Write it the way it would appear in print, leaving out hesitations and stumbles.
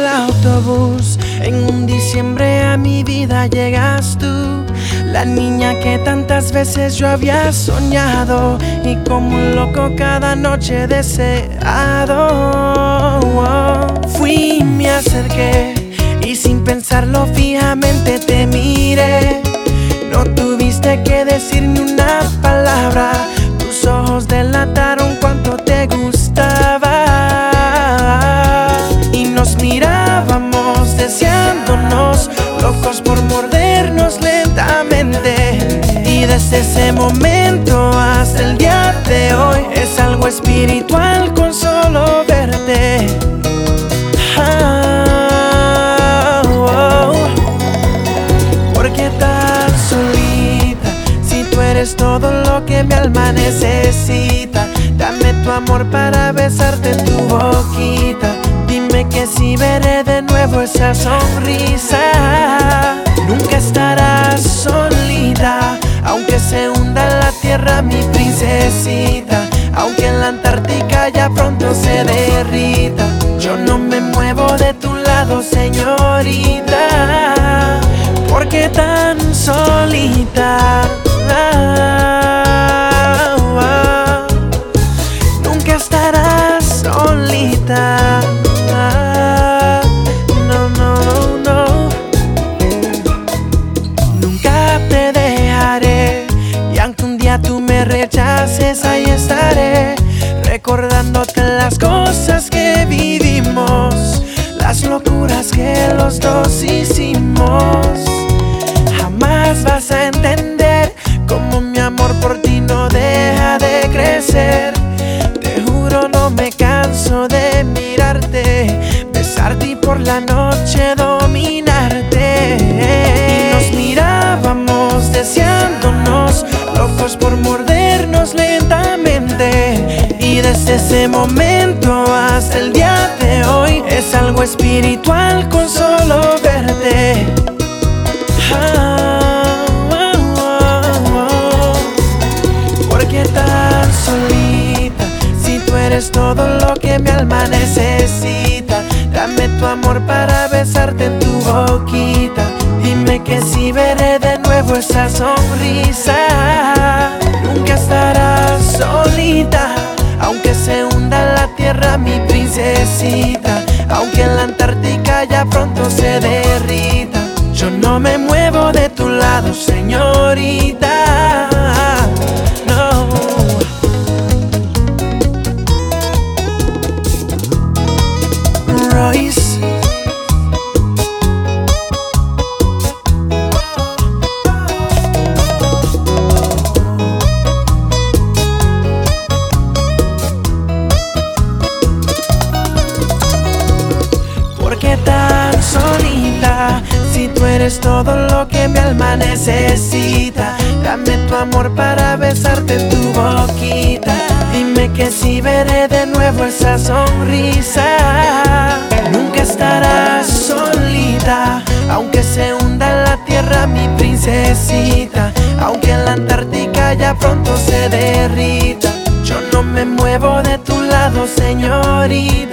el autobús. En un diciembre a mi vida llegas tú, la niña que tantas veces yo había soñado, y como un loco cada noche deseado. Fui y me acerqué, y sin pensarlo fijamente te miré. No tuviste que decir ni una palabra, tus ojos delataron cuánto te gustaba. Y nos mirábamos deseándonos, locos por mordernos lentamente. Y desde ese momento hasta el día de hoy es algo espiritual con solo verte. ¿Por qué tan solita? Si tú eres todo lo que mi alma necesita. Dame tu amor para besarte en tu boquita. Dime que si veré de nuevo esa sonrisa. Nunca estarás solita, aunque se hunda la tierra mi princesita, aunque en la Antártica ya pronto se derrita. Yo no me muevo de tu lado, señorita. ¿Por qué tan solita? Nunca estarás solita. No, no, no. Nunca te dejaré, y aunque un día tú me rechaces, ahí estaré, recordándote las cosas que vivimos, las locuras que los dos hicimos. Jamás vas a entender cómo mi amor por ti no deja de crecer. Te juro no me canso de mirarte, besarte y por la noche dominarte. Y nos mirábamos deseándonos, locos por mordernos lentamente. Y desde ese momento hasta el día de hoy es algo espiritual con solo verte. ¿Por qué tan solita? Si tú eres todo lo que mi alma necesita. Dame tu amor para besarte en tu boquita. Dime que si veré de nuevo esa sonrisa. Nunca estarás solita, aunque se hunda la tierra mi princesita, aunque en la Antártica ya pronto se derrita. Yo no me muevo de tu lado, señorita. No. Royce. ¿Por qué tan solita? Si tú eres todo lo que mi alma necesita. Dame tu amor para besarte en tu boquita. Dime que si veré de nuevo esa sonrisa. Nunca estarás solita, aunque se hunda la tierra mi princesita, aunque en la Antártica ya pronto se derrita. Yo no me muevo de tu lado, señorita.